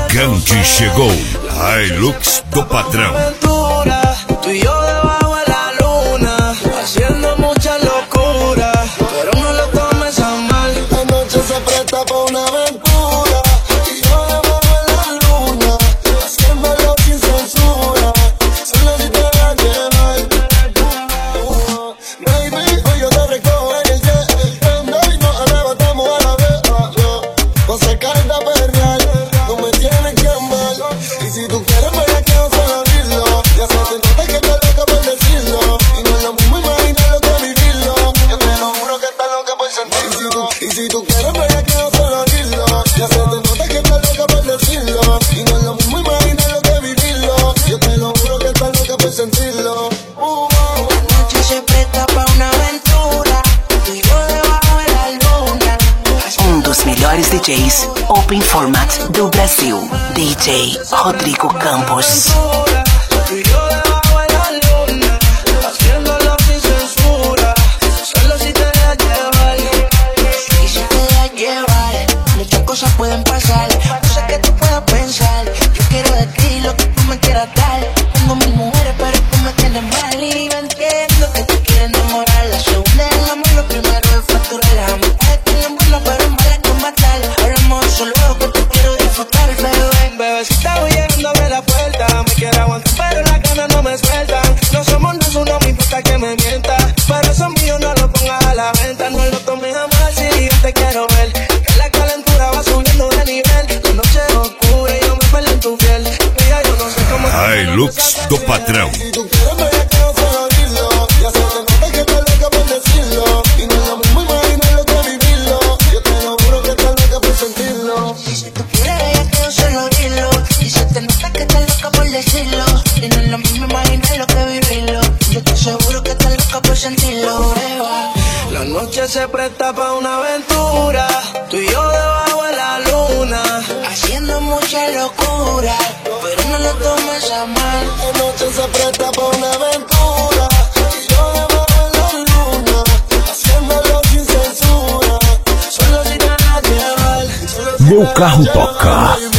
gigante chegou. Hilux do patrão. Tú y yo debajo de la luna, haciendo mucha locura, pero no lo tomes a mal. La noche se presta pa' una aventura. Tú y yo debajo de la luna, haciéndolo sin censura. Solo si te la llevas. Baby, hoy yo te recojo en el jet. Prendo y nos arrebatamos a la vez. Pa' sacarte a perrear, no me tienes que amar. Y si tú quieres me la quedo solo abrirlo. Ya se te nota que estás loca por decirlo. Y no es lo mismo imaginarlo que vivirlo. Yo te lo juro que estás loca por sentirlo. Y si tú quieres me la quedo solo abrirlo. Ya se te nota que estás loca por decirlo. Y no es lo mismo imaginarlo que vivirlo. Yo te lo juro que estás loca por sentirlo. La noche se presta pa' una aventura, tú y yo debajo de la luna. Dos melhores DJs Open Format do Brasil, DJ Rodrigo Campos. Tú y yo debajo de la luna, haciéndolo sin censura. Solo si te dejas llevar. Y si te dejas llevar, muchas cosas pueden pasar. No sé qué tú puedas pensar. Yo quiero de ti lo que tú me quieras dar. Tengo mil mujeres pero tú me tienes mal. Y yo entiendo que tú quieres enamorar. La segunda es el amor, lo primero es facturar. Las amistades tienen bueno pero es mala que matar. Hablamos de eso luego que te quiero disfrutar, bebé. Bebecita voy llegando a la puerta. Me quiero aguantar pero las ganas no me sueltan. No somos nada, no me importa que me mienta. Pero eso mío no lo pongas a la venta. No lo tomes a mal si yo te quiero ver. Que la calentura va subiendo de nivel. La noche es oscura y yo me perdí en tu piel. Mira, yo no sé cómo Hilux do patrão. Si tú quieres me la quedo solo abrirlo. Ya se te nota que estás loca por decirlo. Y no es lo mismo imaginarlo que vivirlo. Yo te lo juro que estás loca por sentirlo. si tú quieres ya quiero solo oírlo. Y se te nota que estás loca por decirlo. Y no es lo mismo imaginarlo que vivirlo. Yo te aseguro que estás loca por sentirlo, Eva. La noche se presta pa' una aventura, tú y yo debajo de la luna, haciendo mucha locura, pero no lo tomes a mal. La noche se presta pa' una aventura. Y yo debajo de la luna, haciéndolo sin censura. Solo si te dejas llevar. Meu carro toca.